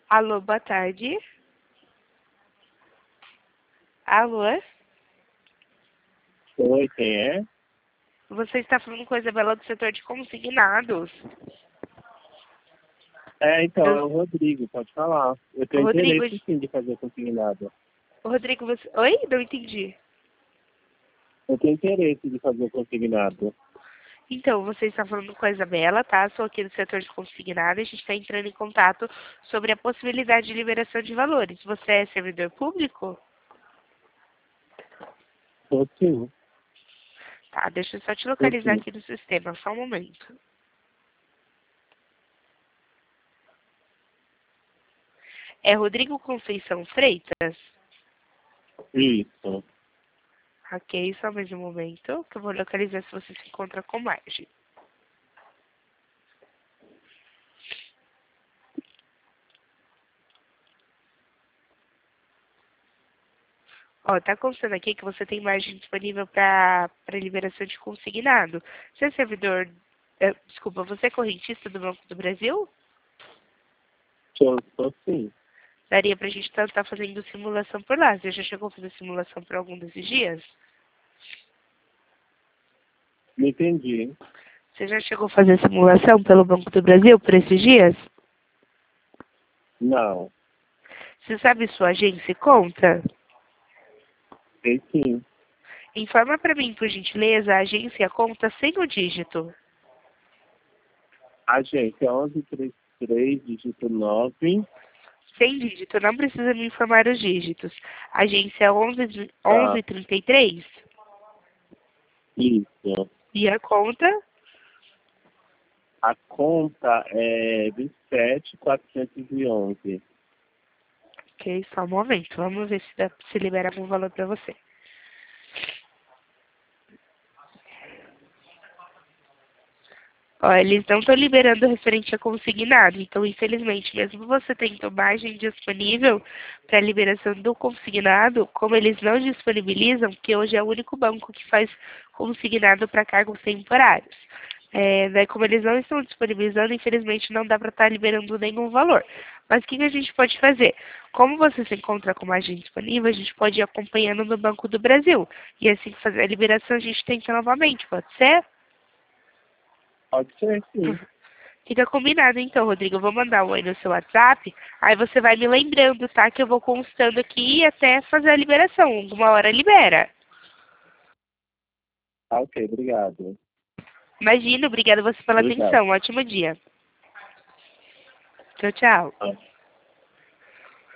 Alô, boa tarde. Alô? Oi, quem é? Você está falando com a Isabela do setor de consignados. Então, Eu- é o Rodrigo, pode falar. Eu tenho Rodrigo, interesse sim de fazer consignado. Rodrigo, você... Oi? Não entendi. Eu tenho interesse de fazer consignado. Então, você está falando com a Isabela, tá? Sou aqui do setor de consignado. A gente está entrando em contato sobre a possibilidade de liberação de valores. Você é servidor público? Tô sim, Tá, deixa eu só te tô localizar sim. aqui no sistema, só um momento. É Rodrigo Conceição Freitas? Isso. Ok, só mais um momento, que eu vou localizar se você se encontra com margem. Ó, tá constando aqui que você tem margem disponível para liberação de consignado. Você é servidor... desculpa, você é correntista do Banco do Brasil? Tô sim. Daria pra gente estar fazendo simulação por lá. Você já chegou a fazer simulação por algum desses dias? Não entendi. Você já chegou a fazer simulação pelo Banco do Brasil por esses dias? Não. Você sabe sua agência e conta? Sei sim. Informa para mim, por gentileza, a agência e a conta sem o dígito. Agência 1133, dígito 9. Sem dígito, não precisa me informar os dígitos. Agência Tá. 1133 Isso. e a conta, A conta é 27.411. ok, só um momento, vamos ver se libera algum valor para você. Ó, eles não estão liberando referente a consignado, então infelizmente, mesmo você tendo margem disponível para a liberação do consignado, como eles não disponibilizam, porque hoje é o único banco que faz consignado para cargos temporários. Daí, como eles não estão disponibilizando, infelizmente não dá para estar liberando nenhum valor. Mas o que a gente pode fazer? Como você se encontra com margem disponível, a gente pode ir acompanhando no Banco do Brasil. E assim que fazer a liberação, a gente tenta novamente, pode ser? Pode ser sim. Fica combinado então, Rodrigo. Eu vou mandar um aí no seu WhatsApp. Aí você vai me lembrando, tá? Que eu vou constando aqui até fazer a liberação. Uma hora libera. Tá, ok, obrigado. Imagina, obrigada você pela Obrigado. atenção. Ótimo dia. Tchau, tchau. Ah.